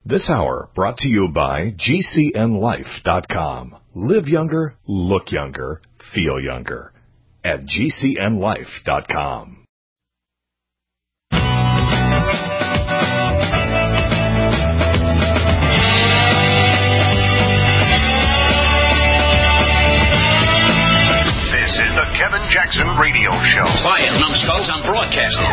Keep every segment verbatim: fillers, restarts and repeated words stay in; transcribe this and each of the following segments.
This hour brought to you by G C N life dot com. Live younger, look younger, feel younger at G C N life dot com. This is the Kevin Jackson Radio Show. Quiet, numbskulls, I'm broadcasting.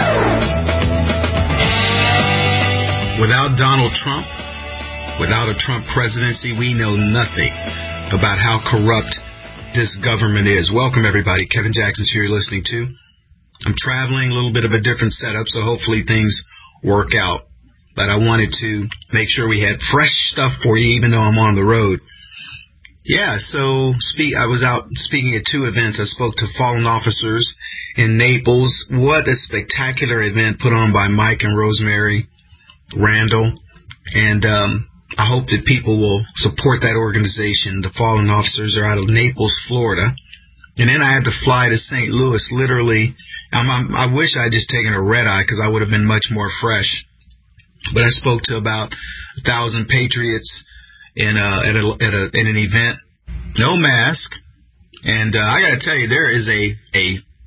Without Donald Trump, without a Trump presidency, we know nothing about how corrupt this government is. Welcome, everybody. Kevin Jackson's here you're listening to. I'm traveling, a little bit of a different setup, so hopefully things work out. But I wanted to make sure we had fresh stuff for you, even though I'm on the road. Yeah, so speak. I was out speaking at two events. I spoke to fallen officers in Naples. What a spectacular event put on by Mike and Rosemary Randall. And um, I hope that people will support that organization. The fallen officers are out of Naples, Florida. And then I had to fly to Saint Louis, literally. I'm, I'm, I wish I had just taken a red eye because I would have been much more fresh. But I spoke to about a thousand patriots in, a, at, a, at, a, in an event. No mask. And uh, I got to tell you, there is a, a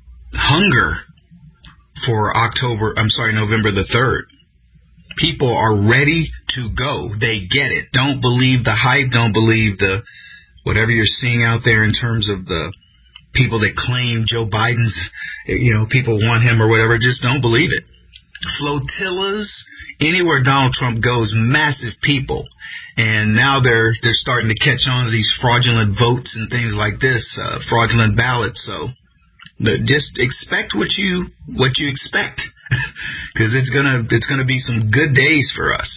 hunger for October, I'm sorry, November the third. People are ready to go. They get it. Don't believe the hype. Don't believe the whatever you're seeing out there in terms of the people that claim Joe Biden's, you know, people want him or whatever. Just don't believe it. Flotillas, anywhere Donald Trump goes, massive people. And now they're they're starting to catch on to these fraudulent votes and things like this, uh, fraudulent ballots. So just expect what you what you expect. Because it's gonna it's gonna be some good days for us.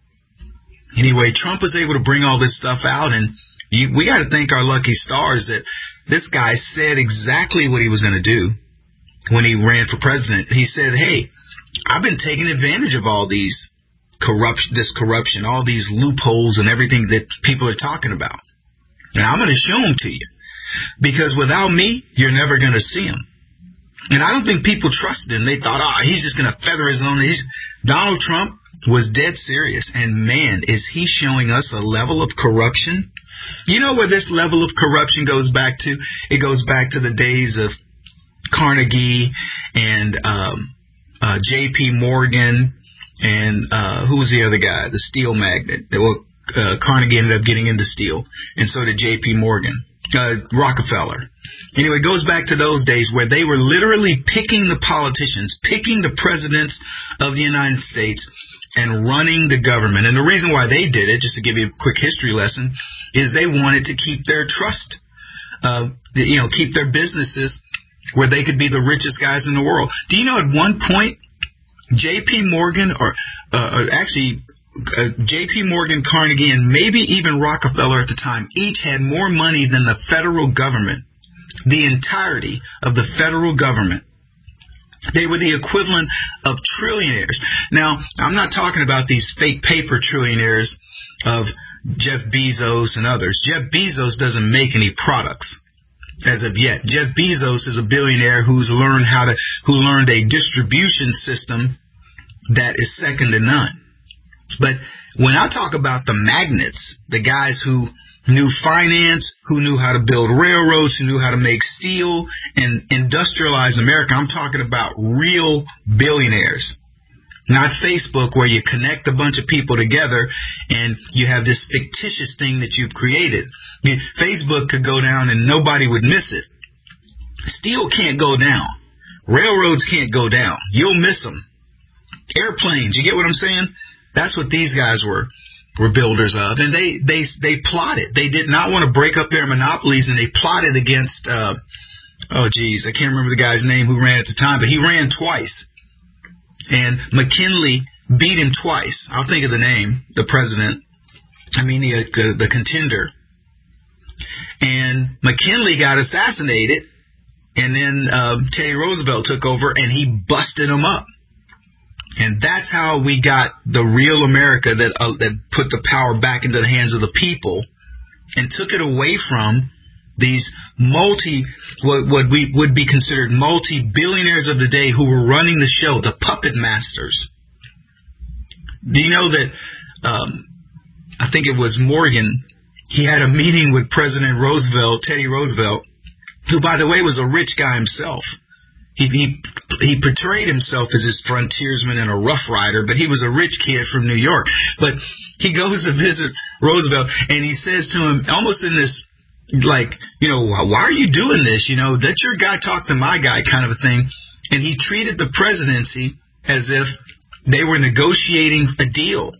Anyway, Trump was able to bring all this stuff out, and you, we got to thank our lucky stars that this guy said exactly what he was going to do when he ran for president. He said, "Hey, I've been taking advantage of all these corruption, this corruption, all these loopholes, and everything that people are talking about. And I'm going to show them to you because without me, you're never going to see them." And I don't think people trusted him. They thought, oh, he's just going to feather his own. He's, Donald Trump was dead serious. And, man, is he showing us a level of corruption? You know where this level of corruption goes back to? It goes back to the days of Carnegie and um, uh, J P. Morgan and uh, who was the other guy? The steel magnate. Well, uh, Carnegie ended up getting into steel, and so did J P. Morgan. Uh, Rockefeller. Anyway, it goes back to those days where they were literally picking the politicians, picking the presidents of the United States and running the government. And the reason why they did it, just to give you a quick history lesson, is they wanted to keep their trust, uh, you know, keep their businesses where they could be the richest guys in the world. Do you know at one point, J P. Morgan, or, uh, or actually, Uh, J P. Morgan, Carnegie, and maybe even Rockefeller at the time, each had more money than the federal government, the entirety of the federal government. They were the equivalent of trillionaires. Now, I'm not talking about these fake paper trillionaires of Jeff Bezos and others. Jeff Bezos doesn't make any products as of yet. Jeff Bezos is a billionaire who's learned how to, who learned a distribution system that is second to none. But when I talk about the magnates, the guys who knew finance, who knew how to build railroads, who knew how to make steel and industrialize America, I'm talking about real billionaires. Not Facebook, where you connect a bunch of people together and you have this fictitious thing that you've created. I mean, Facebook could go down and nobody would miss it. Steel can't go down. Railroads can't go down. You'll miss them. Airplanes, you get what I'm saying? That's what these guys were were builders of. And they, they, they plotted. They did not want to break up their monopolies, and they plotted against, uh, oh, geez, I can't remember the guy's name who ran at the time, but he ran twice. And McKinley beat him twice. I'll think of the name, the president. I mean, the, the, the contender. And McKinley got assassinated, and then uh, Teddy Roosevelt took over, and he busted him up. And that's how we got the real America that uh, that put the power back into the hands of the people and took it away from these multi, what, what we would be considered multi-billionaires of the day who were running the show, the puppet masters. Do you know that um, I think it was Morgan, he had a meeting with President Roosevelt, Teddy Roosevelt, who, by the way, was a rich guy himself. He, he he portrayed himself as this frontiersman and a rough rider, but he was a rich kid from New York. But he goes to visit Roosevelt, and he says to him, almost in this, like, you know, why are you doing this? You know, let your guy talk to my guy kind of a thing. And he treated the presidency as if they were negotiating a deal.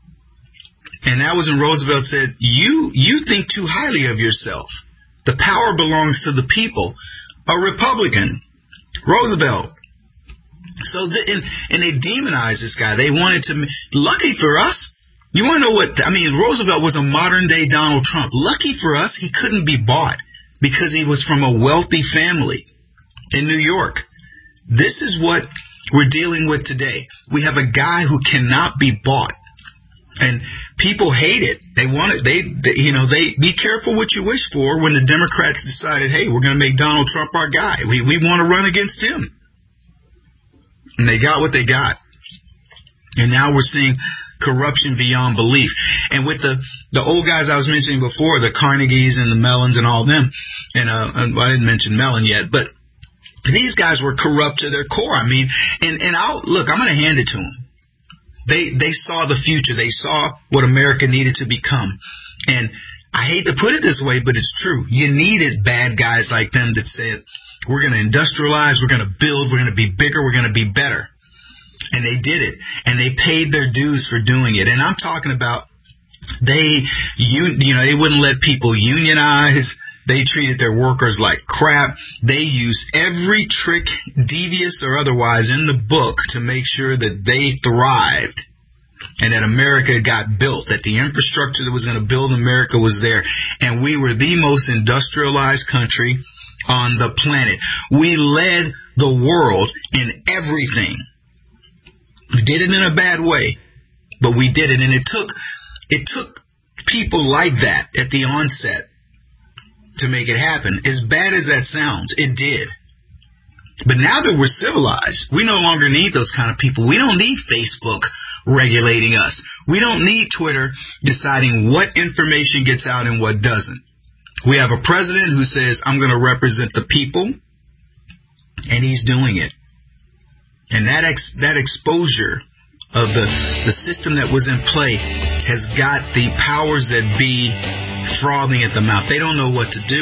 And that was when Roosevelt said, you you think too highly of yourself. The power belongs to the people. A Republican, Roosevelt. So, the, and, and they demonized this guy. They wanted to, lucky for us, you want to know what, I mean, Roosevelt was a modern day Donald Trump. Lucky for us, he couldn't be bought because he was from a wealthy family in New York. This is what we're dealing with today. We have a guy who cannot be bought. And people hate it. They want it. They, they, you know, they be careful what you wish for. When the Democrats decided, hey, we're going to make Donald Trump our guy. We we want to run against him. And they got what they got. And now we're seeing corruption beyond belief. And with the the old guys I was mentioning before, the Carnegies and the Mellons and all of them, and uh, I didn't mention Mellon yet, but these guys were corrupt to their core. I mean, and and I'll look. I'm going to hand it to them. They they saw the future. They saw what America needed to become. And I hate to put it this way, but it's true. You needed bad guys like them that said, we're going to industrialize, we're going to build, we're going to be bigger, we're going to be better. And they did it. And they paid their dues for doing it. And I'm talking about they, you, you know, they wouldn't let people unionize. They treated their workers like crap. They used every trick, devious or otherwise, in the book to make sure that they thrived and that America got built, that the infrastructure that was going to build America was there. And we were the most industrialized country on the planet. We led the world in everything. We did it in a bad way, but we did it. And it took, it took people like that at the onset to make it happen. As bad as that sounds, it did. But now that we're civilized, we no longer need those kind of people. We don't need Facebook regulating us. We don't need Twitter deciding what information gets out and what doesn't. We have a president who says, I'm going to represent the people, and he's doing it. And that ex- that exposure of the, the system that was in play has got the powers that be frothing at the mouth. They don't know what to do.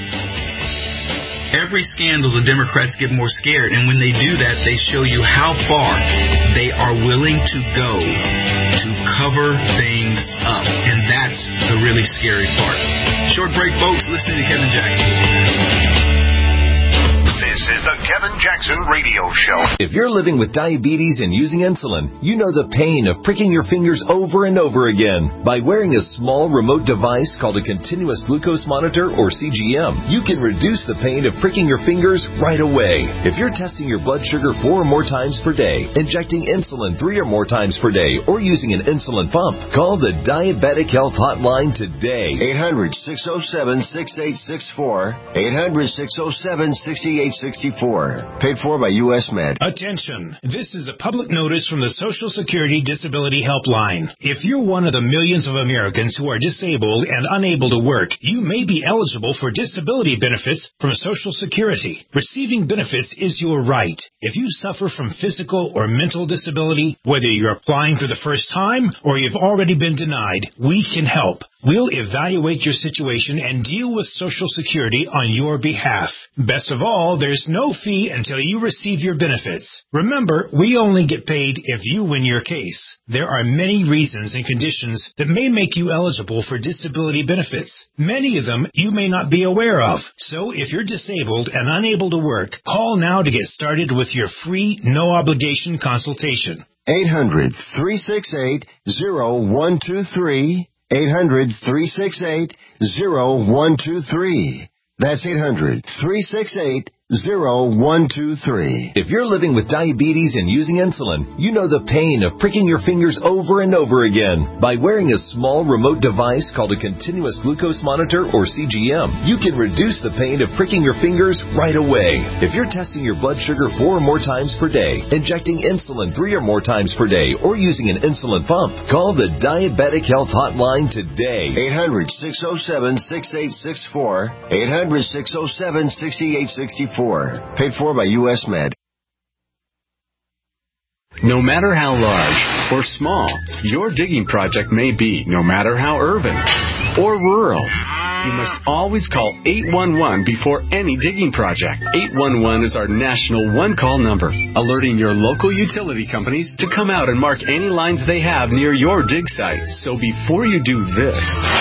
Every scandal, the Democrats get more scared. And when they do that, they show you how far they are willing to go to cover things up. And that's the really scary part. Short break, folks. Listening to Kevin Jackson. This is the Kevin Jackson Radio Show. If you're living with diabetes and using insulin, you know the pain of pricking your fingers over and over again. By wearing a small remote device called a continuous glucose monitor, or C G M, you can reduce the pain of pricking your fingers right away. If you're testing your blood sugar four or more times per day, injecting insulin three or more times per day, or using an insulin pump, call the Diabetic Health Hotline today. eight hundred, six oh seven, six eight six four. eight hundred, six oh seven, six eight six four. Paid for by U S Med. Attention. This is a public notice from the Social Security Disability Helpline. If you're one of the millions of Americans who are disabled and unable to work, you may be eligible for disability benefits from Social Security. Receiving benefits is your right. If you suffer from physical or mental disability, whether you're applying for the first time or you've already been denied, we can help. We'll evaluate your situation and deal with Social Security on your behalf. Best of all, there's no fee until you receive your benefits. Remember, we only get paid if you win your case. There are many reasons and conditions that may make you eligible for disability benefits. Many of them you may not be aware of. So if you're disabled and unable to work, call now to get started with your free, no-obligation consultation. eight hundred, three six eight, oh one two three. eight hundred, three six eight, oh one two three. That's eight hundred, three six eight, zero one two three. If you're living with diabetes and using insulin, you know the pain of pricking your fingers over and over again. By wearing a small remote device called a continuous glucose monitor, or C G M, you can reduce the pain of pricking your fingers right away. If you're testing your blood sugar four or more times per day, injecting insulin three or more times per day, or using an insulin pump, call the Diabetic Health Hotline today. eight hundred, six oh seven, six eight six four. eight hundred, six oh seven, six eight six four. Paid for by U S Med. No matter how large or small your digging project may be, no matter how urban or rural, you must always call eight one one before any digging project. eight one one is our national one-call number, alerting your local utility companies to come out and mark any lines they have near your dig site. So before you do this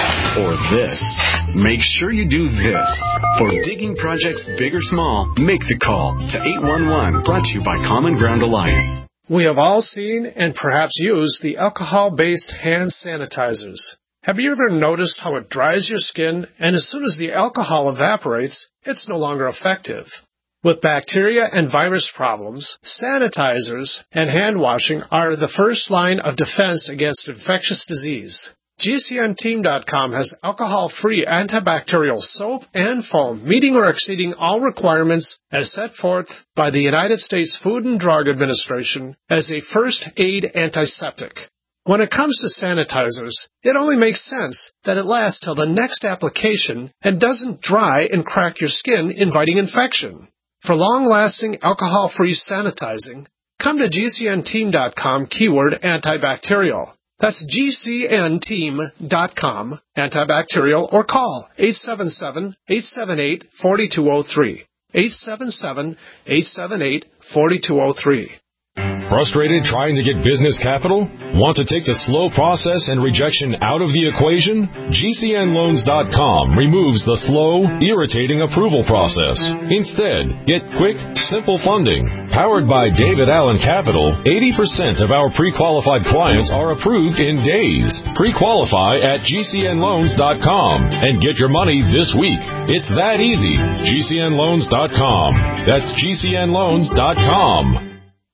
or this, make sure you do this. For digging projects big or small, make the call to eight one one, brought to you by Common Ground Alliance. We have all seen and perhaps used the alcohol-based hand sanitizers. Have you ever noticed how it dries your skin, and as soon as the alcohol evaporates, it's no longer effective? With bacteria and virus problems, sanitizers and hand washing are the first line of defense against infectious disease. G C N team dot com has alcohol-free antibacterial soap and foam, meeting or exceeding all requirements as set forth by the United States Food and Drug Administration as a first aid antiseptic. When it comes to sanitizers, it only makes sense that it lasts till the next application and doesn't dry and crack your skin, inviting infection. For long-lasting alcohol-free sanitizing, come to G C N team dot com keyword antibacterial. That's G C N team dot com, antibacterial, or call eight seven seven, eight seven eight, four two zero three. eight seven seven, eight seven eight, four two zero three. Frustrated trying to get business capital? Want to take the slow process and rejection out of the equation? G C N loans dot com removes the slow, irritating approval process. Instead, get quick, simple funding. Powered by David Allen Capital, eighty percent of our pre-qualified clients are approved in days. Pre-qualify at G C N loans dot com and get your money this week. It's that easy. G C N loans dot com. That's G C N loans dot com.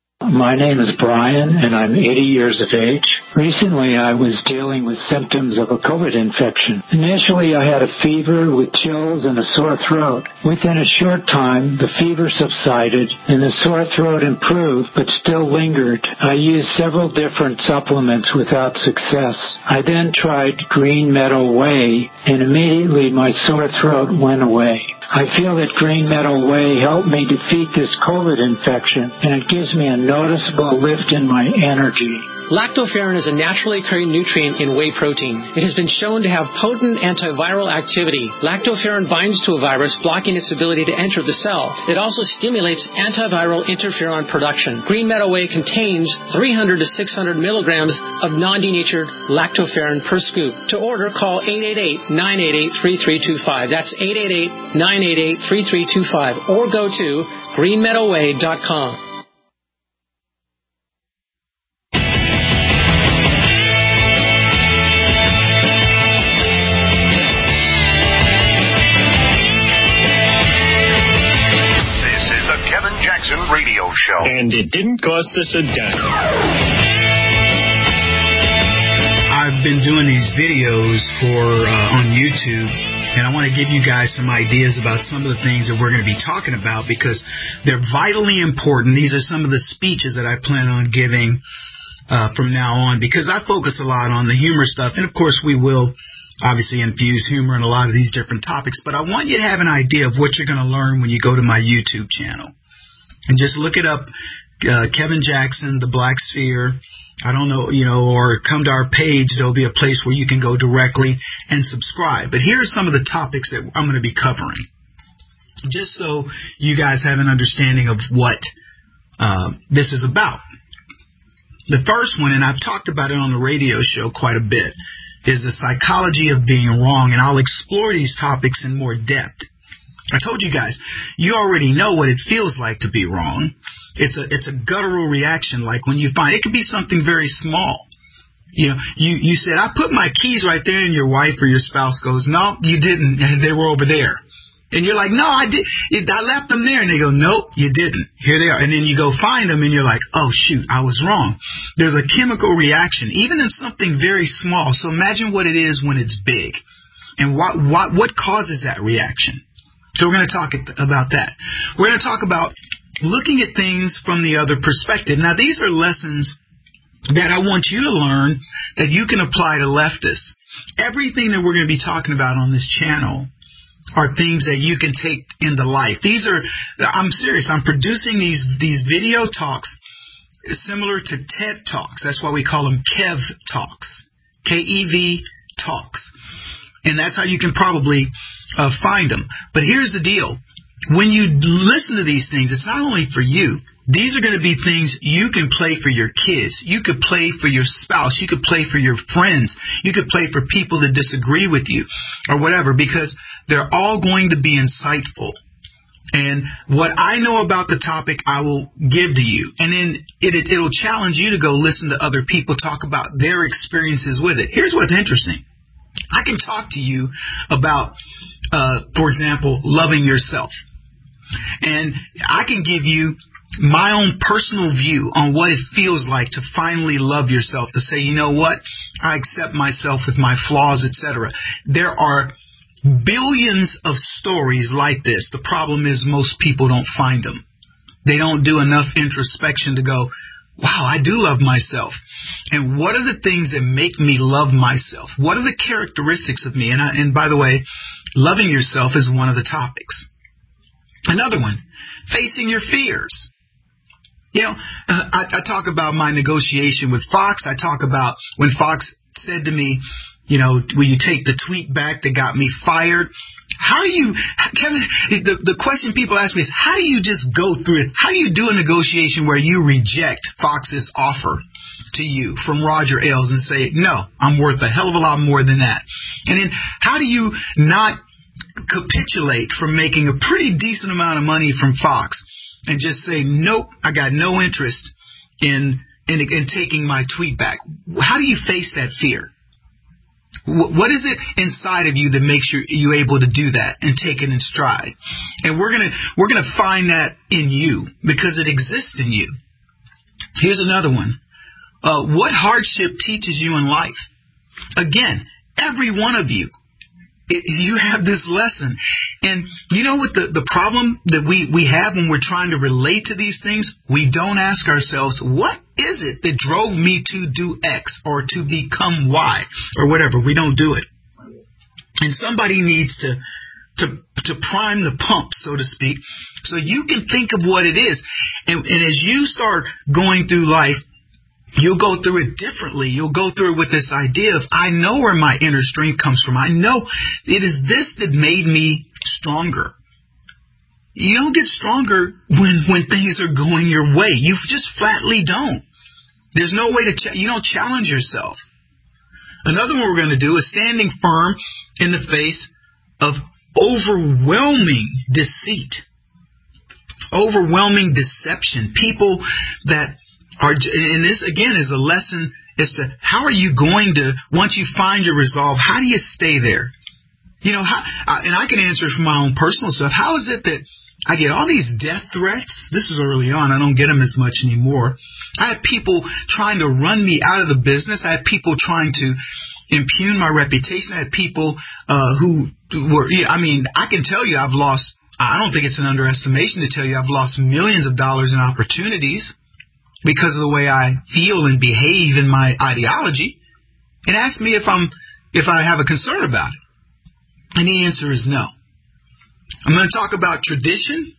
My name is Brian, and I'm eighty years of age. Recently, I was dealing with symptoms of a COVID infection. Initially, I had a fever with chills and a sore throat. Within a short time, the fever subsided, and the sore throat improved, but still lingered. I used several different supplements without success. I then tried Green Meadow Whey, and immediately my sore throat went away. I feel that Green Meadow Whey helped me defeat this COVID infection, and it gives me a noticeable lift in my energy. Lactoferrin is a naturally occurring nutrient in whey protein. It has been shown to have potent antiviral activity. Lactoferrin binds to a virus, blocking its ability to enter the cell. It also stimulates antiviral interferon production. Green Meadow Whey contains three hundred to six hundred milligrams of non-denatured lactoferrin per scoop. To order, call eight eight eight, nine eight eight, three three two five. That's eight eight eight, nine eight eight, three three two five. Or go to green meadow way dot com. Radio show. And it didn't cost us a dime. I've been doing these videos for uh, on YouTube, and I want to give you guys some ideas about some of the things that we're going to be talking about because they're vitally important. These are some of the speeches that I plan on giving uh, from now on because I focus a lot on the humor stuff, and of course we will obviously infuse humor in a lot of these different topics, but I want you to have an idea of what you're going to learn when you go to my YouTube channel. And just look it up, uh, Kevin Jackson, The Black Sphere. I don't know, you know, or come to our page. There'll be a place where you can go directly and subscribe. But here's some of the topics that I'm going to be covering, just so you guys have an understanding of what uh, this is about. The first one, and I've talked about it on the radio show quite a bit, is the psychology of being wrong, and I'll explore these topics in more depth. I told you guys, you already know what it feels like to be wrong. It's a it's a guttural reaction, like when you find it could be something very small. You know, you, you said, I put my keys right there, and your wife or your spouse goes, no, you didn't, and they were over there. And you're like, no, I did. I left them there. And they go, nope, you didn't. Here they are. And then you go find them and you're like, oh, shoot, I was wrong. There's a chemical reaction, even in something very small. So imagine what it is when it's big. And what, what, what causes that reaction? So we're going to talk about that. We're going to talk about looking at things from the other perspective. Now, these are lessons that I want you to learn that you can apply to leftists. Everything that we're going to be talking about on this channel are things that you can take into life. These are, I'm serious, I'm producing these these video talks similar to TED Talks. That's why we call them Kev Talks. K E V Talks. And that's how you can probably uh, find them. But here's the deal. When you listen to these things, it's not only for you. These are going to be things you can play for your kids. You could play for your spouse. You could play for your friends. You could play for people that disagree with you or whatever, because they're all going to be insightful. And what I know about the topic, I will give to you. And then it, it, it'll challenge you to go listen to other people talk about their experiences with it. Here's what's interesting. I can talk to you about, uh, for example, loving yourself. And I can give you my own personal view on what it feels like to finally love yourself, to say, you know what, I accept myself with my flaws, et cetera. There are billions of stories like this. The problem is most people don't find them. They don't do enough introspection to go, wow, I do love myself. And what are the things that make me love myself? What are the characteristics of me? And, I, and by the way, loving yourself is one of the topics. Another one, facing your fears. You know, I, I talk about my negotiation with Fox. I talk about when Fox said to me, you know, will you take the tweet back that got me fired? How do you, Kevin, the, the question people ask me is, how do you just go through it? How do you do a negotiation where you reject Fox's offer to you from Roger Ailes and say, no, I'm worth a hell of a lot more than that? And then how do you not capitulate from making a pretty decent amount of money from Fox and just say, nope, I got no interest in, in, in taking my tweet back? How do you face that fear? What is it inside of you that makes you, you able to do that and take it in stride? And we're gonna we're gonna find that in you because it exists in you. Here's another one. Uh, what hardship teaches you in life? Again, every one of you, it, you have this lesson. And you know what the, the problem that we, we have when we're trying to relate to these things? We don't ask ourselves, what is it that drove me to do X or to become Y or whatever? We don't do it. And somebody needs to, to, to prime the pump, so to speak, so you can think of what it is. And, and as you start going through life, you'll go through it differently. You'll go through it with this idea of, I know where my inner strength comes from. I know it is this that made me stronger. You don't get stronger when, when things are going your way. You just flatly don't. There's no way to, ch- you don't challenge yourself. Another one we're going to do is standing firm in the face of overwhelming deceit, overwhelming deception. People that are, and this again is a lesson as to how are you going to, once you find your resolve, how do you stay there? You know, how, and I can answer it from my own personal stuff. How is it that I get all these death threats? This was early on. I don't get them as much anymore. I had people trying to run me out of the business. I had people trying to impugn my reputation. I had people uh, who were, I mean, I can tell you I've lost, I don't think it's an underestimation to tell you I've lost millions of dollars in opportunities because of the way I feel and behave in my ideology, and ask me if I'm if I have a concern about it. And the answer is no. I'm going to talk about tradition,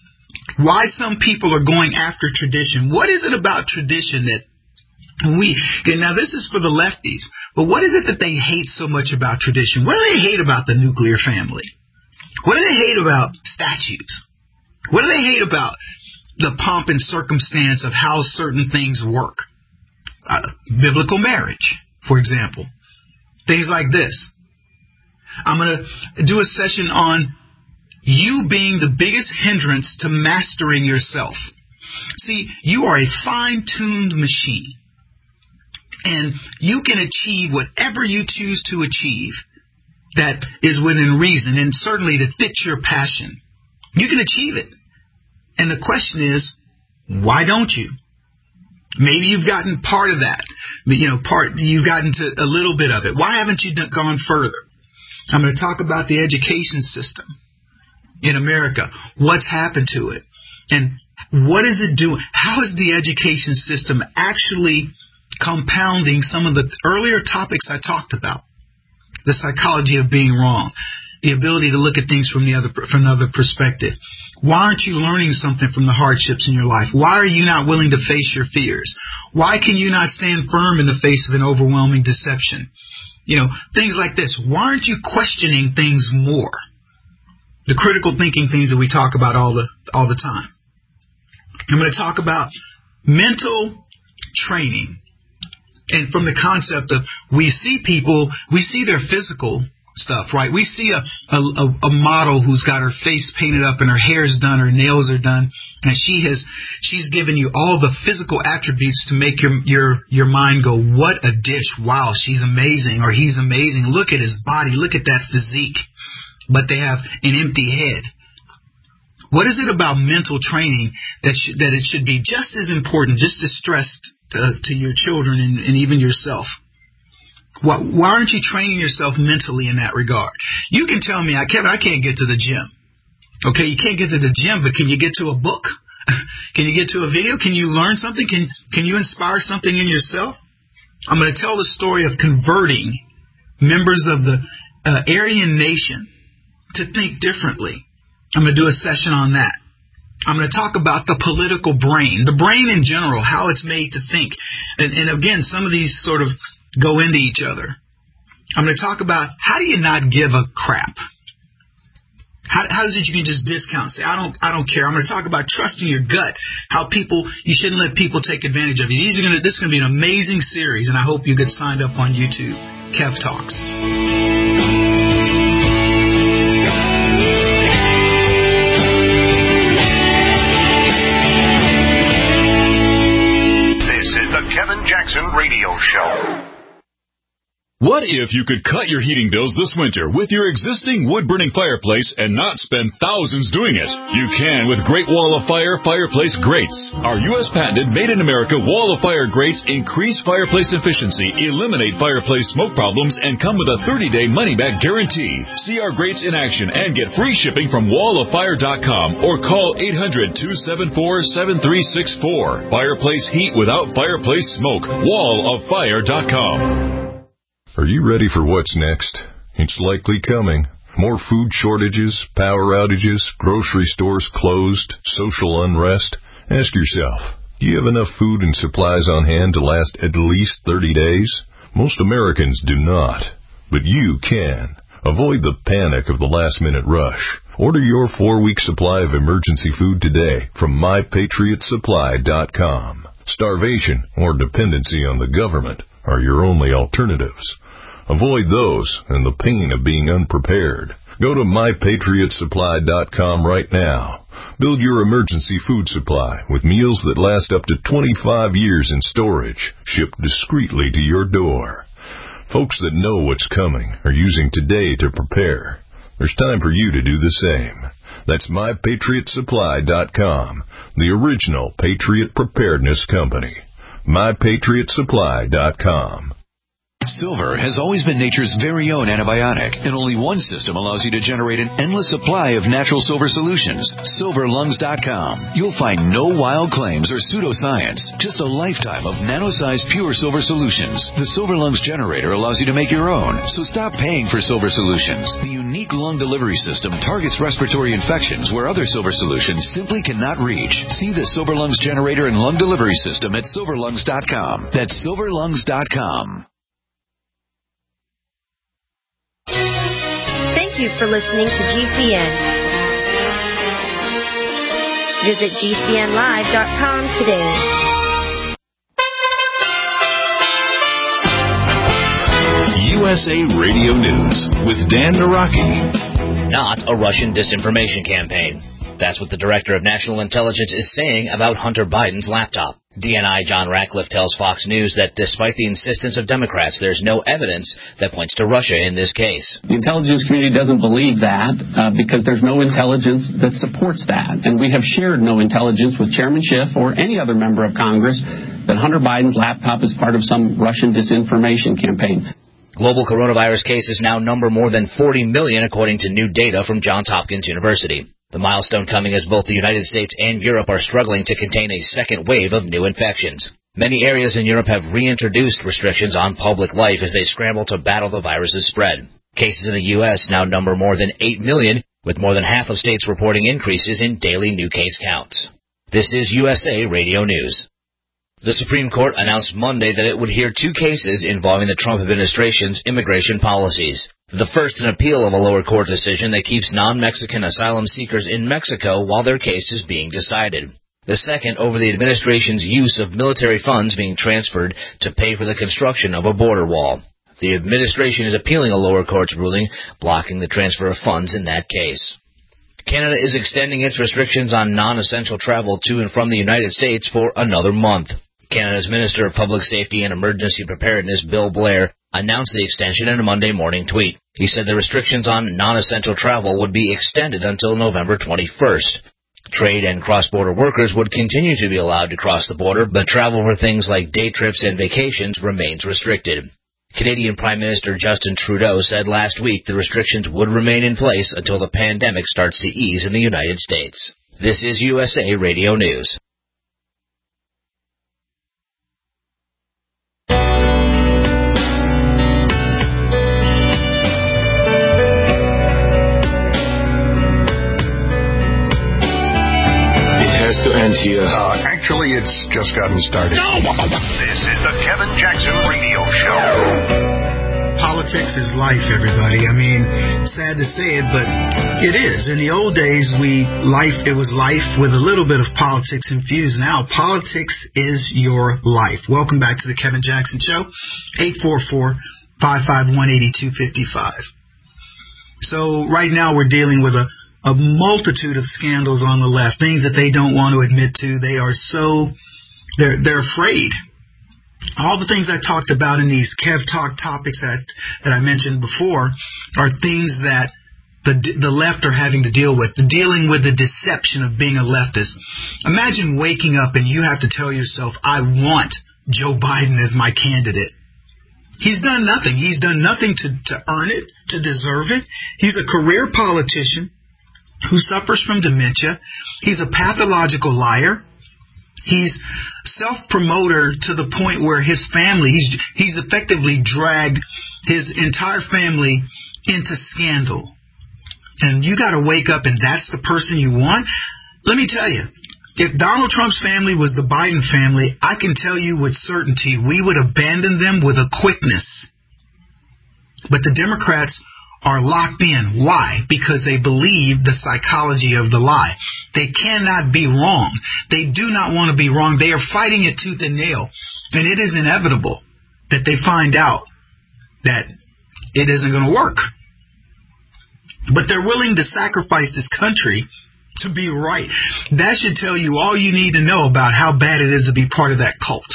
why some people are going after tradition. What is it about tradition that we, okay, now this is for the lefties, but what is it that they hate so much about tradition? What do they hate about the nuclear family? What do they hate about statues? What do they hate about the pomp and circumstance of how certain things work? Uh, biblical marriage, for example. Things like this. I'm going to do a session on you being the biggest hindrance to mastering yourself. See, you are a fine-tuned machine, and you can achieve whatever you choose to achieve that is within reason and certainly that fits your passion, you can achieve it. And the question is, why don't you? Maybe you've gotten part of that, but you know, part you've gotten to a little bit of it. Why haven't you done, gone further? I'm going to talk about the education system in America. What's happened to it, and what is it doing? How is the education system actually compounding some of the earlier topics I talked about? The psychology of being wrong, the ability to look at things from the other from another perspective. Why aren't you learning something from the hardships in your life? Why are you not willing to face your fears? Why can you not stand firm in the face of an overwhelming deception? You know, things like this. Why aren't you questioning things more? The critical thinking things that we talk about all the all the time. I'm going to talk about mental training. And from the concept of we see people, we see their physical stuff, right? We see a, a, a model who's got her face painted up and her hair's done, her nails are done, and she has, she's given you all the physical attributes to make your, your, your mind go, what a dish. Wow, she's amazing, or he's amazing. Look at his body. Look at that physique. But they have an empty head. What is it about mental training that sh- that it should be just as important, just as stressed uh, to your children and, and even yourself? Why, why aren't you training yourself mentally in that regard? You can tell me, Kevin, I can't get to the gym. Okay, you can't get to the gym, but can you get to a book? Can you get to a video? Can you learn something? Can can you inspire something in yourself? I'm going to tell the story of converting members of the uh, Aryan nation to think differently. I'm going to do a session on that. I'm going to talk about the political brain, the brain in general, how it's made to think. And, and again, some of these sort of go into each other. I'm going to talk about how do you not give a crap? How, how is it you can just discount? Say, I don't, I don't care. I'm going to talk about trusting your gut. How people, you shouldn't let people take advantage of you. These are going to, this is going to be an amazing series, and I hope you get signed up on YouTube. Kev Talks. This is the Kevin Jackson Radio Show. What if you could cut your heating bills this winter with your existing wood-burning fireplace and not spend thousands doing it? You can with Great Wall of Fire Fireplace Grates. Our U S patented made-in-America Wall of Fire grates increase fireplace efficiency, eliminate fireplace smoke problems, and come with a thirty-day money-back guarantee. See our grates in action and get free shipping from wall of fire dot com or call eight hundred, two seven four, seven three six four. Fireplace heat without fireplace smoke. wall of fire dot com. Are you ready for what's next? It's likely coming. More food shortages, power outages, grocery stores closed, social unrest. Ask yourself, do you have enough food and supplies on hand to last at least thirty days? Most Americans do not, but you can. Avoid the panic of the last-minute rush. Order your four-week supply of emergency food today from my patriot supply dot com. Starvation or dependency on the government are your only alternatives. Avoid those and the pain of being unprepared. Go to my patriot supply dot com right now. Build your emergency food supply with meals that last up to twenty-five years in storage, shipped discreetly to your door. Folks that know what's coming are using today to prepare. There's time for you to do the same. That's my patriot supply dot com, the original Patriot Preparedness Company. my patriot supply dot com. Silver has always been nature's very own antibiotic, and only one system allows you to generate an endless supply of natural silver solutions. silver lungs dot com. You'll find no wild claims or pseudoscience, just a lifetime of nano-sized pure silver solutions. The Silver Lungs generator allows you to make your own, so stop paying for silver solutions. The unique lung delivery system targets respiratory infections where other silver solutions simply cannot reach. See the Silver Lungs generator and lung delivery system at silver lungs dot com. That's silver lungs dot com. Thank you for listening to G C N. Visit G C N live dot com today. U S A Radio News with Dan Naraki. Not a Russian disinformation campaign. That's what the Director of National Intelligence is saying about Hunter Biden's laptop. D N I John Ratcliffe tells Fox News that despite the insistence of Democrats, there's no evidence that points to Russia in this case. The intelligence community doesn't believe that uh, because there's no intelligence that supports that. And we have shared no intelligence with Chairman Schiff or any other member of Congress that Hunter Biden's laptop is part of some Russian disinformation campaign. Global coronavirus cases now number more than forty million, according to new data from Johns Hopkins University. The milestone coming as both the United States and Europe are struggling to contain a second wave of new infections. Many areas in Europe have reintroduced restrictions on public life as they scramble to battle the virus's spread. Cases in the U S now number more than eight million, with more than half of states reporting increases in daily new case counts. This is U S A Radio News. The Supreme Court announced Monday that it would hear two cases involving the Trump administration's immigration policies. The first, an appeal of a lower court decision that keeps non-Mexican asylum seekers in Mexico while their case is being decided. The second, over the administration's use of military funds being transferred to pay for the construction of a border wall. The administration is appealing a lower court's ruling, blocking the transfer of funds in that case. Canada is extending its restrictions on non-essential travel to and from the United States for another month. Canada's Minister of Public Safety and Emergency Preparedness, Bill Blair, announced the extension in a Monday morning tweet. He said the restrictions on non-essential travel would be extended until November twenty-first. Trade and cross-border workers would continue to be allowed to cross the border, but travel for things like day trips and vacations remains restricted. Canadian Prime Minister Justin Trudeau said last week the restrictions would remain in place until the pandemic starts to ease in the United States. This is U S A Radio News. To end here. Uh, actually, it's just gotten started. This is the Kevin Jackson Radio Show. Politics is life, everybody. I mean, sad to say it, but it is. In the old days, we life it was life with a little bit of politics infused. Now, politics is your life. Welcome back to the Kevin Jackson Show. eight four four, five five one, eight two five five. So right now we're dealing with a A multitude of scandals on the left, things that they don't want to admit to. They are so, they're they're afraid. All the things I talked about in these Kev Talk topics that, that I mentioned before are things that the the left are having to deal with, the dealing with the deception of being a leftist. Imagine waking up and you have to tell yourself, I want Joe Biden as my candidate. He's done nothing. He's done nothing to, to earn it, to deserve it. He's a career politician who suffers from dementia. He's a pathological liar. He's self-promoter to the point where his family, he's, he's effectively dragged his entire family into scandal. And you got to wake up and that's the person you want? Let me tell you, if Donald Trump's family was the Biden family, I can tell you with certainty we would abandon them with a quickness. But the Democrats are locked in. Why? Because they believe the psychology of the lie. They cannot be wrong. They do not want to be wrong. They are fighting it tooth and nail. And it is inevitable that they find out that it isn't going to work. But they're willing to sacrifice this country to be right. That should tell you all you need to know about how bad it is to be part of that cult.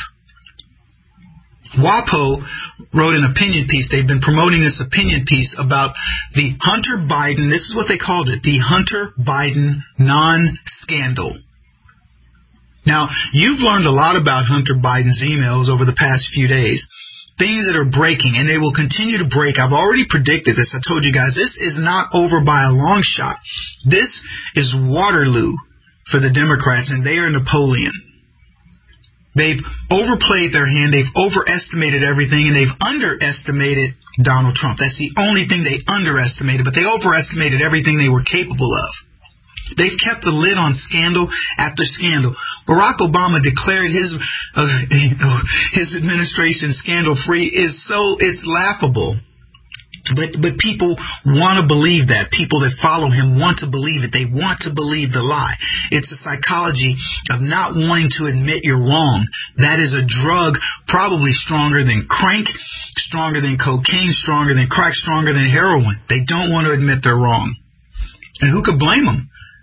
WAPO wrote an opinion piece. They've been promoting this opinion piece about the Hunter Biden, this is what they called it, the Hunter Biden non-scandal. Now, you've learned a lot about Hunter Biden's emails over the past few days, things that are breaking, and they will continue to break. I've already predicted this. I told you guys, this is not over by a long shot. This is Waterloo for the Democrats, and they are Napoleon. They've overplayed their hand, they've overestimated everything, and they've underestimated Donald Trump. That's the only thing they underestimated, but they overestimated everything they were capable of. They've kept the lid on scandal after scandal. Barack Obama declared his uh, his administration scandal-free. Is so it's laughable. But but people want to believe that. People that follow him want to believe it. They want to believe the lie. It's the psychology of not wanting to admit you're wrong. That is a drug probably stronger than crank, stronger than cocaine, stronger than crack, stronger than heroin. They don't want to admit they're wrong. And who could blame them?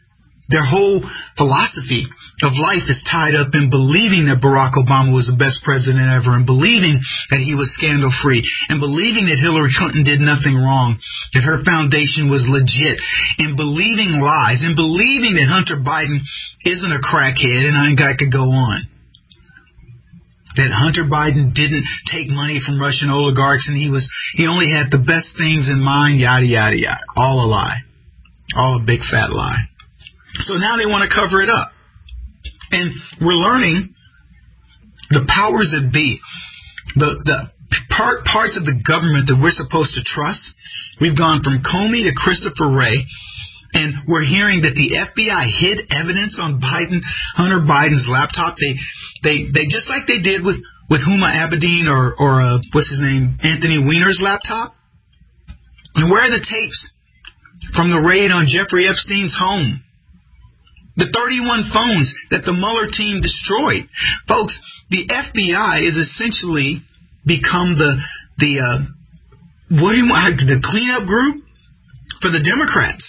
Their whole philosophy of life is tied up in believing that Barack Obama was the best president ever, and believing that he was scandal-free, and believing that Hillary Clinton did nothing wrong, that her foundation was legit, and believing lies, and believing that Hunter Biden isn't a crackhead, and I ain't got to go on. That Hunter Biden didn't take money from Russian oligarchs, and he was he only had the best things in mind, yada, yada, yada. All a lie. All a big fat lie. So now they want to cover it up. And we're learning the powers that be, the the part, parts of the government that we're supposed to trust. We've gone from Comey to Christopher Wray, and we're hearing that the F B I hid evidence on Biden, Hunter Biden's laptop. They they they just like they did with, with Huma Abedin or, or uh, what's his name, Anthony Weiner's laptop. And where are the tapes from the raid on Jeffrey Epstein's home? The thirty-one phones that the Mueller team destroyed. Folks, the F B I is essentially become the the uh, what do you want, the cleanup group for the Democrats.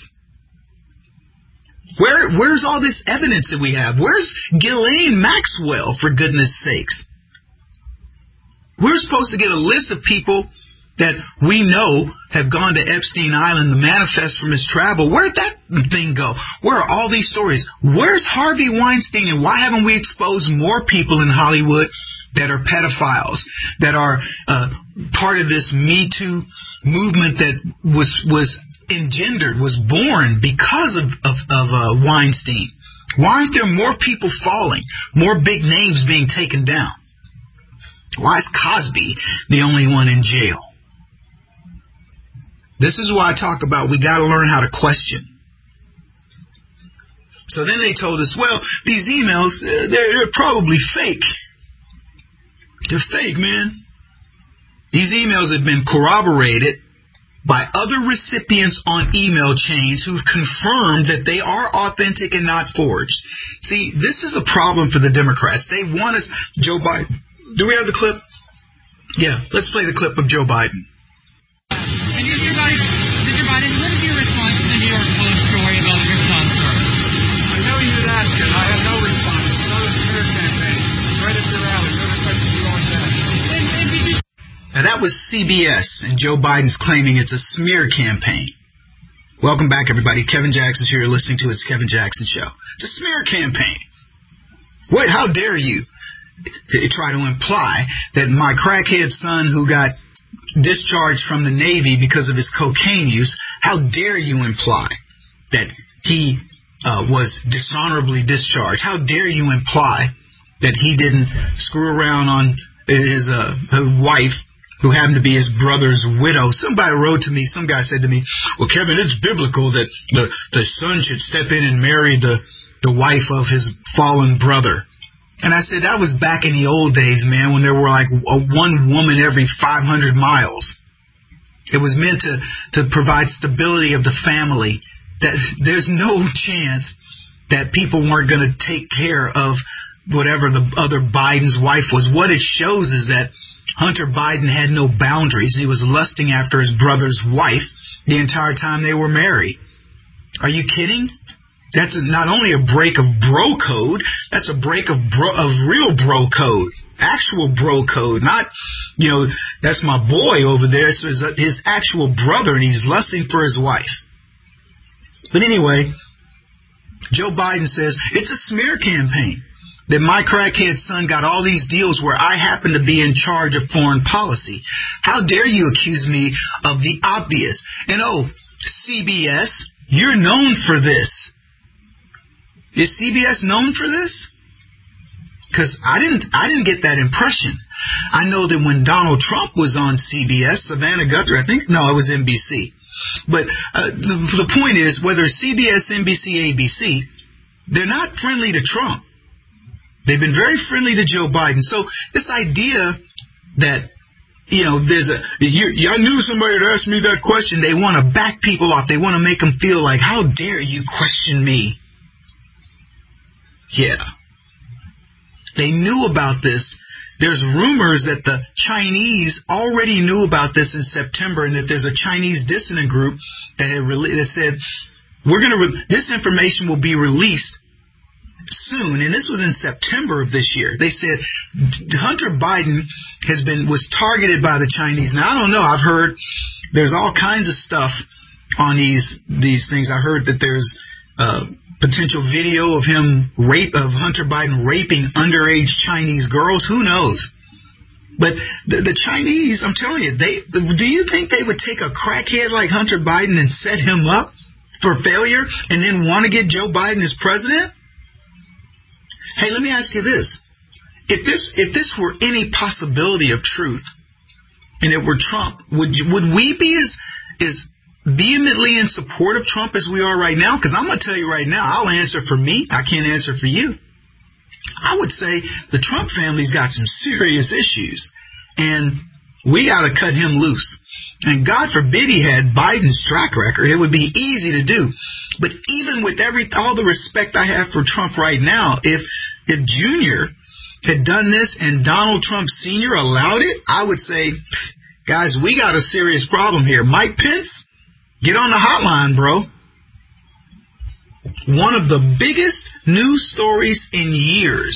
Where where's all this evidence that we have? Where's Ghislaine Maxwell, for goodness sakes? We're supposed to get a list of people that we know have gone to Epstein Island, the manifest from his travel. Where'd that thing go? Where are all these stories? Where's Harvey Weinstein, and why haven't we exposed more people in Hollywood that are pedophiles, that are uh, part of this Me Too movement that was was engendered, was born because of, of, of uh, Weinstein? Why aren't there more people falling, more big names being taken down? Why is Cosby the only one in jail? This is why I talk about we got to learn how to question. So then they told us, well, these emails, they're, they're probably fake. They're fake, man. These emails have been corroborated by other recipients on email chains who've confirmed that they are authentic and not forged. See, this is a problem for the Democrats. They want us, Joe Biden. Do we have the clip? Yeah, let's play the clip of Joe Biden. And Mister Biden, Mister Biden, what is your response to the New York Post story about your son, sir? I know you'd ask it. I have no response. It's another smear campaign. Right up your alley. No respect to you on that. Now that was C B S, and Joe Biden's claiming it's a smear campaign. Welcome back, everybody. Kevin Jackson's here. You're listening to his Kevin Jackson Show. It's a smear campaign. Wait, how dare you try to imply that my crackhead son who got discharged from the Navy because of his cocaine use, how dare you imply that he uh, was dishonorably discharged? How dare you imply that he didn't screw around on his uh, wife, who happened to be his brother's widow? Somebody wrote to me, some guy said to me, well, Kevin, it's biblical that the, the son should step in and marry the, the wife of his fallen brother. And I said, that was back in the old days, man, when there were like a one woman every five hundred miles. It was meant to, to provide stability of the family. That there's no chance that people weren't going to take care of whatever the other Biden's wife was. What it shows is that Hunter Biden had no boundaries. He was lusting after his brother's wife the entire time they were married. Are you kidding? That's not only a break of bro code, that's a break of bro, of real bro code, actual bro code. Not, you know, that's my boy over there. It's his, his actual brother, and he's lusting for his wife. But anyway, Joe Biden says it's a smear campaign, that my crackhead son got all these deals where I happen to be in charge of foreign policy. How dare you accuse me of the obvious? And oh, C B S, you're known for this. Is C B S known for this? Because I didn't I didn't get that impression. I know that when Donald Trump was on C B S, Savannah Guthrie, I think, no, it was N B C. But uh, the, the point is, whether C B S, N B C, A B C, they're not friendly to Trump. They've been very friendly to Joe Biden. So this idea that, you know, there's a, you, I knew somebody would ask me that question. They want to back people off. They want to make them feel like, how dare you question me? Yeah. They knew about this. There's rumors that the Chinese already knew about this in September, and that there's a Chinese dissident group that had really, that said, we're going to, re- this information will be released soon, and this was in September of this year. They said Hunter Biden has been, was targeted by the Chinese. Now, I don't know. I've heard there's all kinds of stuff on these, these things. I heard that there's, uh, potential video of him rape, of Hunter Biden raping underage Chinese girls. Who knows? But the, the Chinese, I'm telling you, they, do you think they would take a crackhead like Hunter Biden and set him up for failure and then want to get Joe Biden as president? Hey, let me ask you this. If this, if this were any possibility of truth and it were Trump, would you, would we be as, as vehemently in support of Trump as we are right now? Because I'm going to tell you right now, I'll answer for me. I can't answer for you. I would say the Trump family's got some serious issues, and we got to cut him loose. And God forbid he had Biden's track record. It would be easy to do. But even with every all the respect I have for Trump right now, if if Junior had done this and Donald Trump Senior allowed it, I would say, guys, we got a serious problem here. Mike Pence, get on the hotline, bro. One of the biggest news stories in years,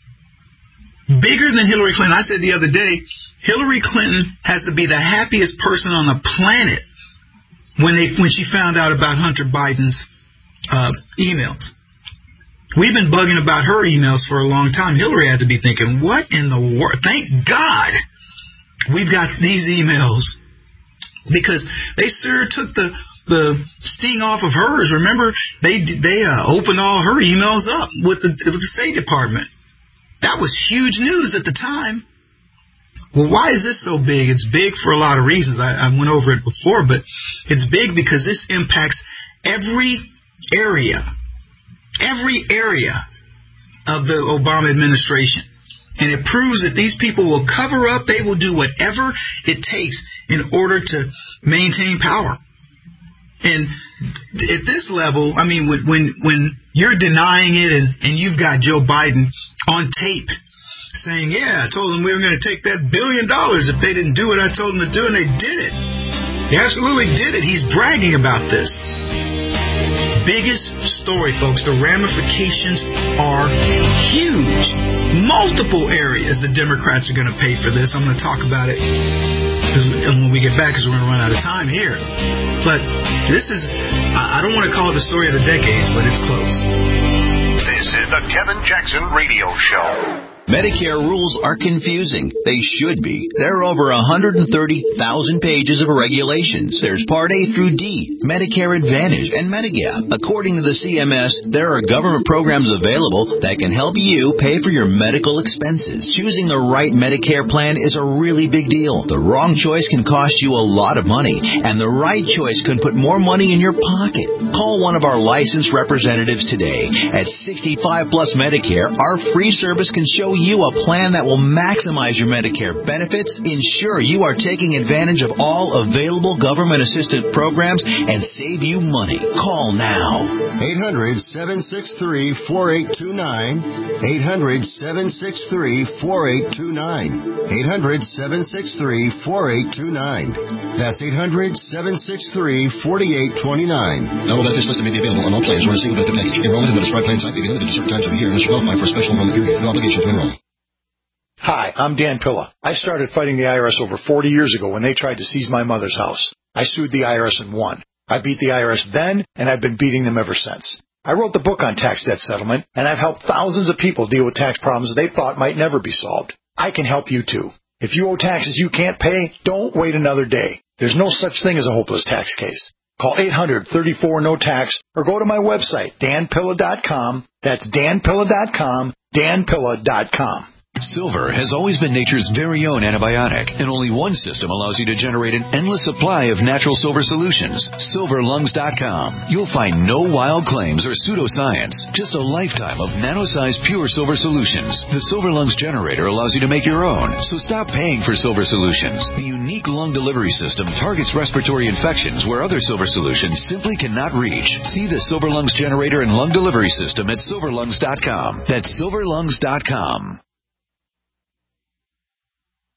bigger than Hillary Clinton. I said the other day, Hillary Clinton has to be the happiest person on the planet when they when she found out about Hunter Biden's uh, emails. We've been bugging about her emails for a long time. Hillary had to be thinking, what in the world? Thank God we've got these emails, because they sure took the the sting off of hers. Remember, they they uh, opened all her emails up with the with the State Department. That was huge news at the time. Well, why is this so big? It's big for a lot of reasons. I, I went over it before, but it's big because this impacts every area, every area of the Obama administration. And it proves that these people will cover up. They will do whatever it takes in order to maintain power. And at this level, I mean, when when, when you're denying it and, and you've got Joe Biden on tape saying, yeah, I told them we were going to take that billion dollars if they didn't do what I told them to do, and they did it. They absolutely did it. He's bragging about this. Biggest story, folks. The ramifications are huge. Multiple areas the Democrats are going to pay for this. I'm going to talk about it when we get back, because we're going to run out of time here. But this is, I don't want to call it the story of the decades, but it's close. This is the Kevin Jackson Radio Show. Medicare rules are confusing. They should be. There are over one hundred thirty thousand pages of regulations. There's Part A through D, Medicare Advantage, and Medigap. According to the C M S, there are government programs available that can help you pay for your medical expenses. Choosing the right Medicare plan is a really big deal. The wrong choice can cost you a lot of money, and the right choice can put more money in your pocket. Call one of our licensed representatives today. At sixty-five plus Medicare, our free service can show you a plan that will maximize your Medicare benefits, ensure you are taking advantage of all available government-assisted programs, and save you money. Call now. eight hundred, seven six three, four eight two nine. eight hundred, seven six three, four eight two nine. eight hundred, seven six three, four eight two nine. That's eight hundred, seven six three, four eight two nine. Not all benefits listed may be available on all plans or a single benefit package. Enrollment in the described plan type may be limited to certain times of the year unless you qualify for a special enrollment period. No obligation to enroll. Hi, I'm Dan Pilla. I started fighting the I R S over forty years ago when they tried to seize my mother's house. I sued the I R S and won. I beat the I R S then, and I've been beating them ever since. I wrote the book on tax debt settlement, and I've helped thousands of people deal with tax problems they thought might never be solved. I can help you too. If you owe taxes you can't pay, don't wait another day. There's no such thing as a hopeless tax case. Call eight hundred, thirty-four, no tax or go to my website, dan pilla dot com. That's dan pilla dot com, dan pilla dot com. Silver has always been nature's very own antibiotic, and only one system allows you to generate an endless supply of natural silver solutions. silver lungs dot com. You'll find no wild claims or pseudoscience, just a lifetime of nano-sized pure silver solutions. The Silver Lungs generator allows you to make your own, so stop paying for silver solutions. The unique lung delivery system targets respiratory infections where other silver solutions simply cannot reach. See the Silver Lungs generator and lung delivery system at silver lungs dot com. That's silver lungs dot com.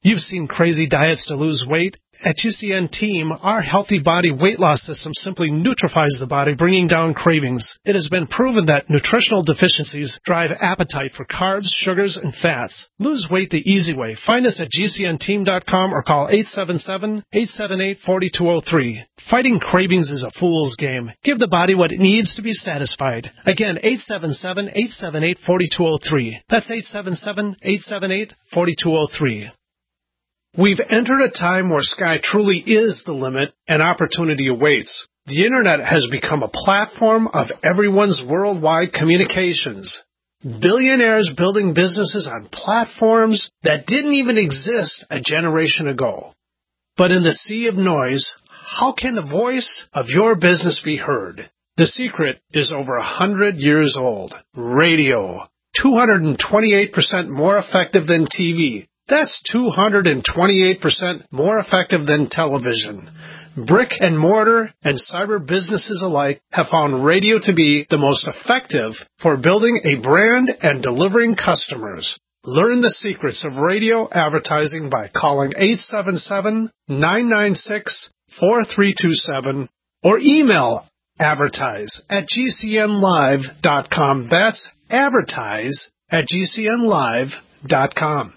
You've seen crazy diets to lose weight. At G C N Team, our healthy body weight loss system simply neutralizes the body, bringing down cravings. It has been proven that nutritional deficiencies drive appetite for carbs, sugars, and fats. Lose weight the easy way. Find us at G C N team dot com or call eight seven seven, eight seven eight, four two zero three. Fighting cravings is a fool's game. Give the body what it needs to be satisfied. Again, eight seven seven, eight seven eight, four two zero three. That's eight seven seven, eight seven eight, four two zero three. We've entered a time where sky truly is the limit and opportunity awaits. The Internet has become a platform of everyone's worldwide communications. Billionaires building businesses on platforms that didn't even exist a generation ago. But in the sea of noise, how can the voice of your business be heard? The secret is over a hundred years old. Radio. two hundred twenty-eight percent more effective than T V. That's two hundred twenty-eight percent more effective than television. Brick and mortar and cyber businesses alike have found radio to be the most effective for building a brand and delivering customers. Learn the secrets of radio advertising by calling eight seven seven, nine nine six, four three two seven or email advertise at G C N live dot com. That's advertise at G C N live dot com.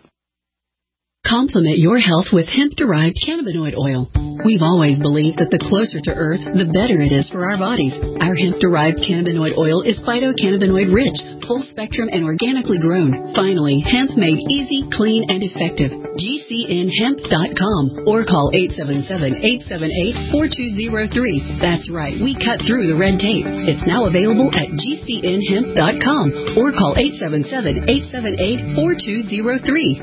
Complement your health with hemp-derived cannabinoid oil. We've always believed that the closer to Earth, the better it is for our bodies. Our hemp-derived cannabinoid oil is phytocannabinoid-rich, full-spectrum, and organically grown. Finally, hemp made easy, clean, and effective. G C N hemp dot com or call eight seven seven, eight seven eight, four two zero three. That's right, we cut through the red tape. It's now available at G C N hemp dot com or call eight seven seven, eight seven eight, four two zero three.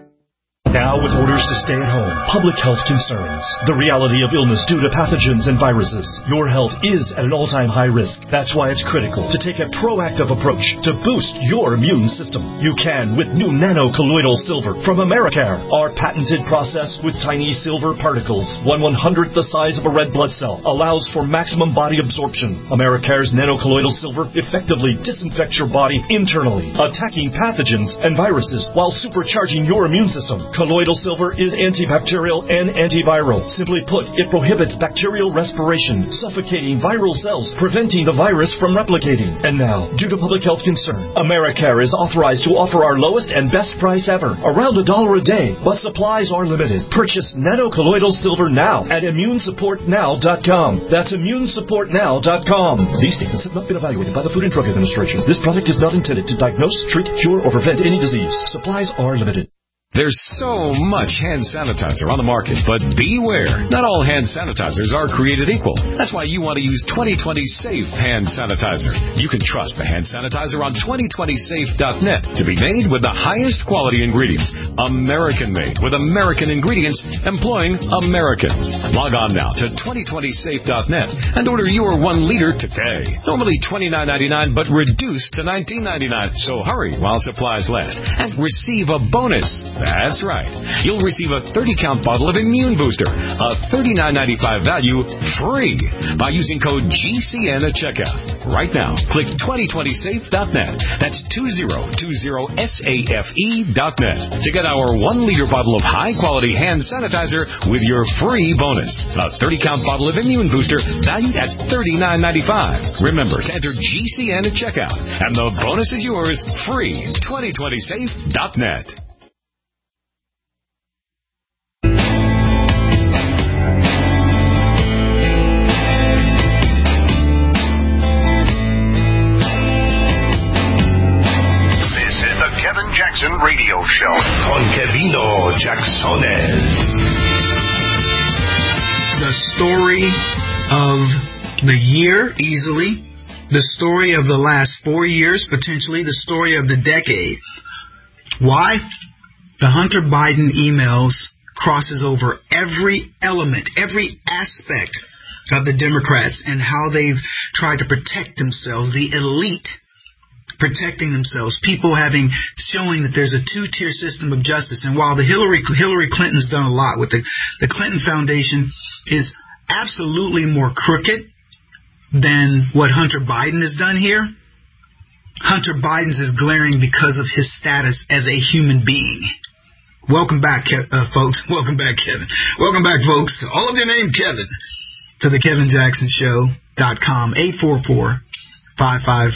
Now with orders to stay at home, public health concerns, the reality of illness due to pathogens and viruses. Your health is at an all-time high risk. That's why it's critical to take a proactive approach to boost your immune system. You can with new nano-colloidal silver from Americare. Our patented process with tiny silver particles, one one-hundredth the size of a red blood cell, allows for maximum body absorption. Americare's nano-colloidal silver effectively disinfects your body internally, attacking pathogens and viruses while supercharging your immune system. Colloidal silver is antibacterial and antiviral. Simply put, it prohibits bacterial respiration, suffocating viral cells, preventing the virus from replicating. And now, due to public health concern, Americare is authorized to offer our lowest and best price ever, around a dollar a day, but supplies are limited. Purchase nano-colloidal silver now at immune support now dot com. That's immune support now dot com. These statements have not been evaluated by the Food and Drug Administration. This product is not intended to diagnose, treat, cure, or prevent any disease. Supplies are limited. There's so much hand sanitizer on the market, but beware. Not all hand sanitizers are created equal. That's why you want to use twenty twenty Safe Hand Sanitizer. You can trust the hand sanitizer on twenty twenty safe dot net to be made with the highest quality ingredients. American-made with American ingredients employing Americans. Log on now to twenty twenty safe dot net and order your one liter today. Normally twenty-nine ninety-nine, but reduced to nineteen ninety-nine. So hurry while supplies last and receive a bonus. That's right. You'll receive a thirty count bottle of Immune Booster, a thirty-nine ninety-five value, free by using code G C N at checkout. Right now, click twenty twenty safe dot net. That's two thousand twenty safe dot net to get our one liter bottle of high-quality hand sanitizer with your free bonus. A thirty count bottle of Immune Booster valued at thirty-nine ninety-five. Remember to enter G C N at checkout, and the bonus is yours free. twenty twenty safe dot net. Jackson Radio Show con Kevino Jacksones. The story of the year, easily. The story of the last four years, potentially. The story of the decade. Why? The Hunter Biden emails crosses over every element, every aspect of the Democrats and how they've tried to protect themselves, the elite protecting themselves, people having, showing that there's a two-tier system of justice. And while the Hillary Hillary Clinton's done a lot with the, the Clinton Foundation is absolutely more crooked than what Hunter Biden has done here, Hunter Biden's is glaring because of his status as a human being. Welcome back, Ke- uh, folks. Welcome back, Kevin. Welcome back, folks. All of you named Kevin to the Kevin Jackson Show dot com. eight four four, five five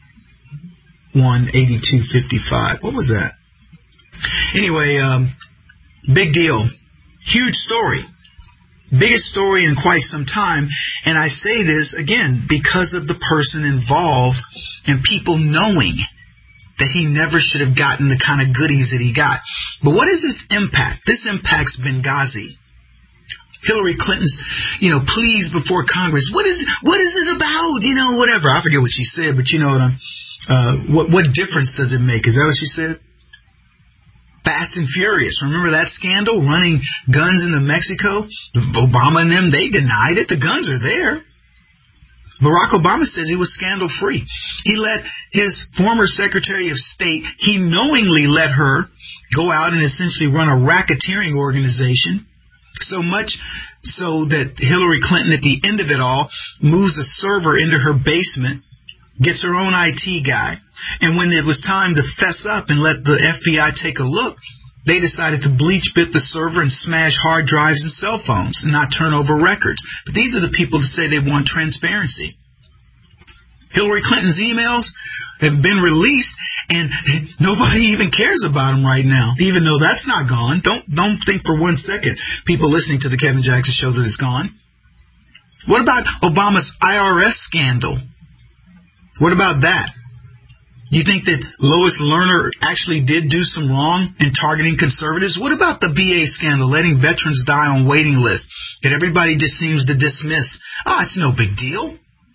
one, eight two five five. What was that? Anyway, um, big deal. Huge story. Biggest story in quite some time. And I say this, again, because of the person involved and people knowing that he never should have gotten the kind of goodies that he got. But what is this impact? This impacts Benghazi. Hillary Clinton's, you know, pleas before Congress. What is what is it about? You know, whatever. I forget what she said, but you know what I'm. Uh, what what difference does it make? Is that what she said? Fast and Furious. Remember that scandal? Running guns into Mexico? Obama and them, they denied it. The guns are there. Barack Obama says he was scandal-free. He let his former Secretary of State, he knowingly let her go out and essentially run a racketeering organization, so much so that Hillary Clinton, at the end of it all, moves a server into her basement, gets her own I T guy, and when it was time to fess up and let the F B I take a look, they decided to bleach bit the server and smash hard drives and cell phones and not turn over records. But these are the people that say they want transparency. Hillary Clinton's emails have been released, and nobody even cares about them right now, even though that's not gone. Don't don't think for one second, people listening to the Kevin Jackson Show, that it's gone. What about Obama's I R S scandal? What about that? You think that Lois Lerner actually did do some wrong in targeting conservatives? What about the B A scandal, letting veterans die on waiting lists that everybody just seems to dismiss? Ah, oh, it's no big deal.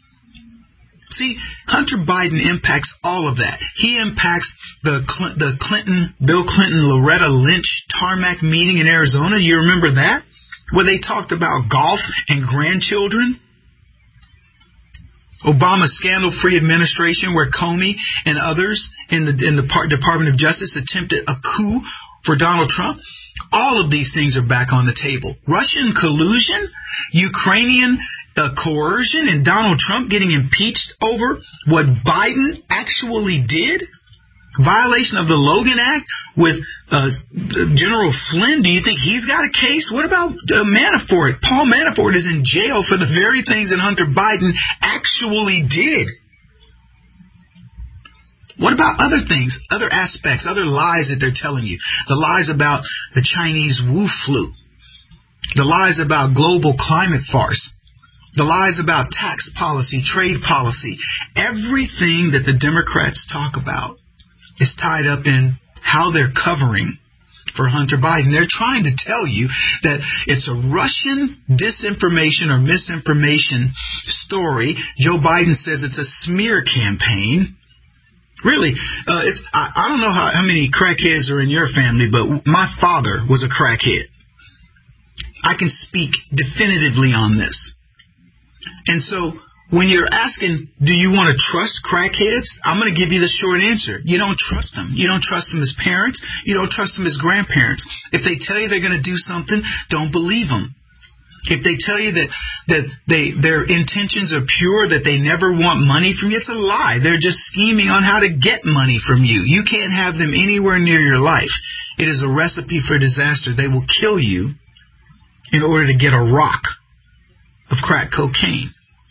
See, Hunter Biden impacts all of that. He impacts the Cl- the Clinton, Bill Clinton, Loretta Lynch tarmac meeting in Arizona. You remember that? Where they talked about golf and grandchildren? Obama's scandal-free administration, where Comey and others in the in the Department of Justice attempted a coup for Donald Trump. All of these things are back on the table. Russian collusion, Ukrainian uh, coercion, and Donald Trump getting impeached over what Biden actually did. Violation of the Logan Act with uh, General Flynn. Do you think he's got a case? What about uh, Manafort? Paul Manafort is in jail for the very things that Hunter Biden actually did. What about other things, other aspects, other lies that they're telling you? The lies about the Chinese Wu flu. The lies about global climate farce. The lies about tax policy, trade policy. Everything that the Democrats talk about is tied up in how they're covering for Hunter Biden. They're trying to tell you that it's a Russian disinformation or misinformation story. Joe Biden says it's a smear campaign. Really, uh, it's I, I don't know how, how many crackheads are in your family, but my father was a crackhead. I can speak definitively on this. And so when you're asking, do you want to trust crackheads? I'm going to give you the short answer. You don't trust them. You don't trust them as parents. You don't trust them as grandparents. If they tell you they're going to do something, don't believe them. If they tell you that, that they their intentions are pure, that they never want money from you, it's a lie. They're just scheming on how to get money from you. You can't have them anywhere near your life. It is a recipe for disaster. They will kill you in order to get a rock of crack cocaine.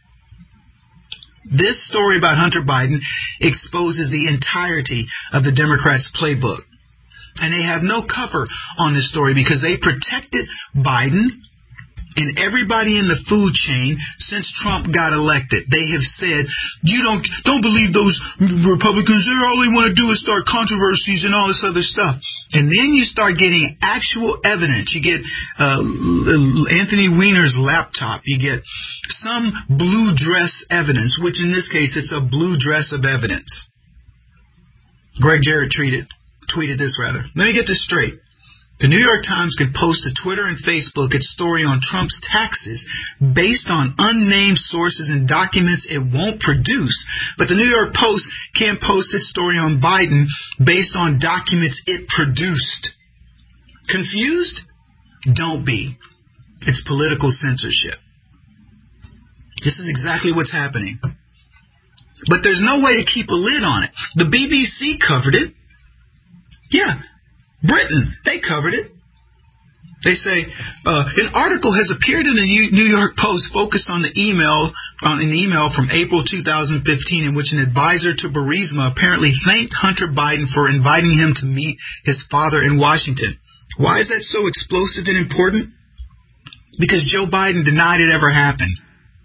This story about Hunter Biden exposes the entirety of the Democrats' playbook. And they have no cover on this story because they protected Biden and everybody in the food chain since Trump got elected. They have said, you don't don't believe those Republicans. They're all they want to do is start controversies and all this other stuff. And then you start getting actual evidence. You get uh, Anthony Weiner's laptop. You get some blue dress evidence, which in this case, it's a blue dress of evidence. Greg Jarrett tweeted, tweeted this, rather. Let me get this straight. The New York Times can post to Twitter and Facebook its story on Trump's taxes based on unnamed sources and documents it won't produce, but the New York Post can't post its story on Biden based on documents it produced. Confused? Don't be. It's political censorship. This is exactly what's happening. But there's no way to keep a lid on it. The B B C covered it. Yeah. Britain, they covered it. They say, uh, an article has appeared in the New York Post focused on the email, on an email from April two thousand fifteen in which an advisor to Burisma apparently thanked Hunter Biden for inviting him to meet his father in Washington. Why is that so explosive and important? Because Joe Biden denied it ever happened.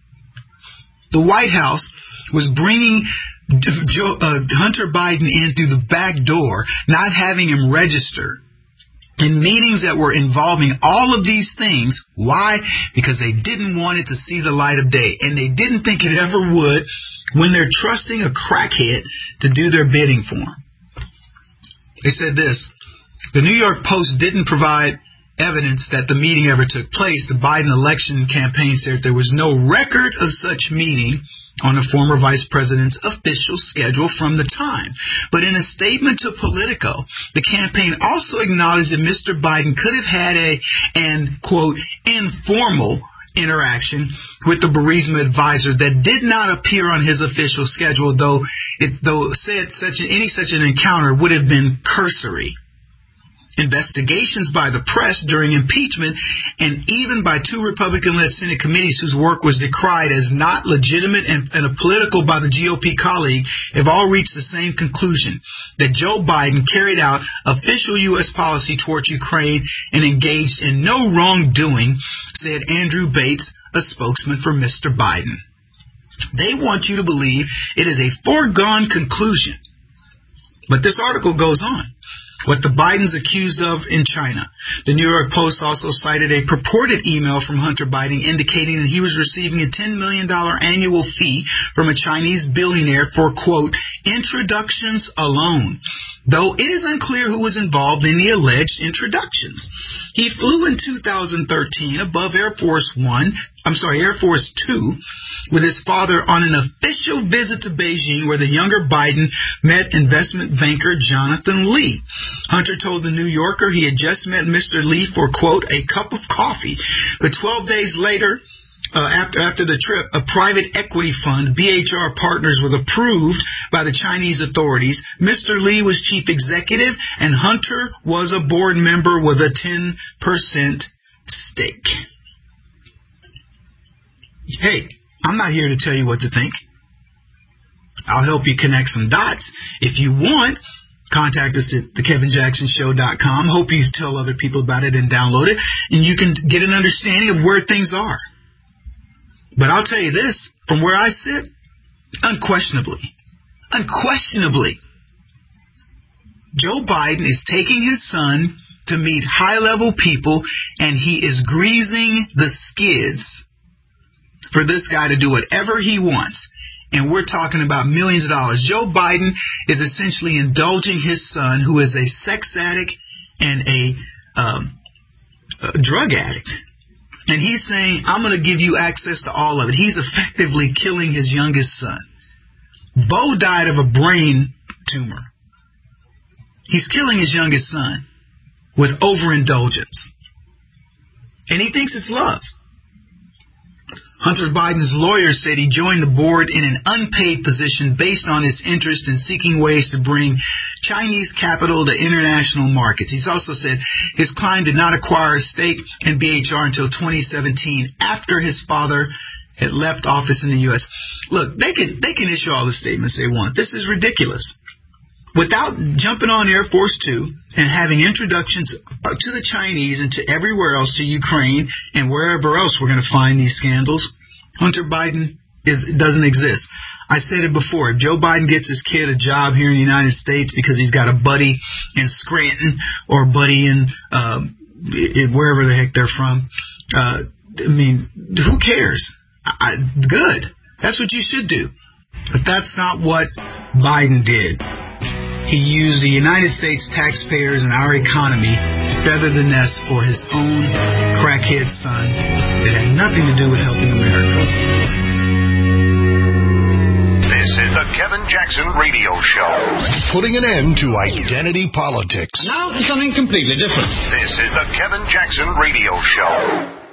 The White House was bringing Joe, uh, Hunter Biden in through the back door, not having him register. In meetings that were involving all of these things. Why? Because they didn't want it to see the light of day. And they didn't think it ever would when they're trusting a crackhead to do their bidding for them. They said this. The New York Post didn't provide evidence that the meeting ever took place. The Biden election campaign said there was no record of such meeting on the former vice president's official schedule from the time. But in a statement to Politico, the campaign also acknowledged that Mister Biden could have had a, and quote, informal interaction with the Burisma advisor that did not appear on his official schedule, though it though said such any such an encounter would have been cursory. Investigations by the press during impeachment and even by two Republican-led Senate committees whose work was decried as not legitimate and, and political by the G O P colleague have all reached the same conclusion, that Joe Biden carried out official U S policy towards Ukraine and engaged in no wrongdoing, said Andrew Bates, a spokesman for Mister Biden. They want you to believe it is a foregone conclusion. But this article goes on. What the Bidens accused of in China. The New York Post also cited a purported email from Hunter Biden indicating that he was receiving a ten million dollars annual fee from a Chinese billionaire for, quote, introductions alone, though it is unclear who was involved in the alleged introductions. He flew in two thousand thirteen above Air Force One, I'm sorry, Air Force Two, with his father on an official visit to Beijing where the younger Biden met investment banker Jonathan Lee. Hunter told the New Yorker he had just met Mister Lee for, quote, a cup of coffee. But twelve days later, uh, after, after the trip, a private equity fund, B H R Partners, was approved by the Chinese authorities. Mister Lee was chief executive and Hunter was a board member with a ten percent stake. Hey, I'm not here to tell you what to think. I'll help you connect some dots. If you want, contact us at the kevin jackson show dot com. Hope you tell other people about it and download it, and you can get an understanding of where things are. But I'll tell you this, from where I sit, unquestionably, unquestionably, Joe Biden is taking his son to meet high-level people, and he is greasing the skids for this guy to do whatever he wants. And we're talking about millions of dollars. Joe Biden is essentially indulging his son, who is a sex addict and a, um, a drug addict. And he's saying, I'm going to give you access to all of it. He's effectively killing his youngest son. Bo died of a brain tumor. He's killing his youngest son with overindulgence. And he thinks it's love. Hunter Biden's lawyer said he joined the board in an unpaid position based on his interest in seeking ways to bring Chinese capital to international markets. He's also said his client did not acquire a stake in B H R until twenty seventeen, after his father had left office in the U S. Look, they can they can issue all the statements they want. This is ridiculous. Without jumping on Air Force Two and having introductions to the Chinese and to everywhere else, to Ukraine and wherever else we're going to find these scandals, Hunter Biden is doesn't exist. I said it before. If Joe Biden gets his kid a job here in the United States because he's got a buddy in Scranton or a buddy in uh, wherever the heck they're from, uh, I mean, who cares? I, good. That's what you should do. But that's not what Biden did. He used the United States taxpayers and our economy to feather the nest for his own crackhead son that had nothing to do with helping America. This is the Kevin Jackson Radio Show. Putting an end to identity politics. Now for something completely different. This is the Kevin Jackson Radio Show.